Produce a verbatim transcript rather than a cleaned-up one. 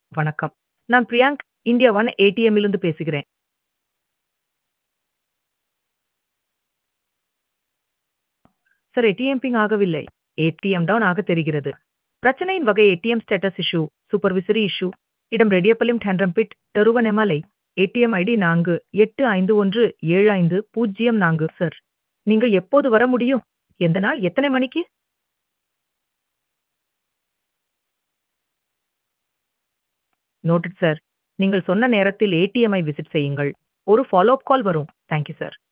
வணக்கம். நான் பிரியாங்க் India one ஏடிஎம்மிலிருந்து பேசுகிறேன். சார் ஏடிஎம் பிங் ஆகவில்லை. ஏடிஎம் டவுன் ஆக தெரிகிறது. பிரச்சனையின் வகை ATM status issue, supervisory issue, இடம் ரெடியப்பலிம் டென்ரம்பிட், டருவனெமலை, ஏடிஎம் ஐடி நான்கு எட்டு ஐந்து ஒன்று ஏழு ஐந்து பூஜ்ஜியம் நான்கு சார். நீங்கள் எப்போது வர முடியும்? எந்த நாள்? எத்தனை மணிக்கு? Noted sir. நீங்கள் சொன்ன நேரத்தில் ஏடிஎம்ஐ விசிட் செய்யுங்கள். ஒரு ஃபாலோ அப் கால் வரும். Thank you sir.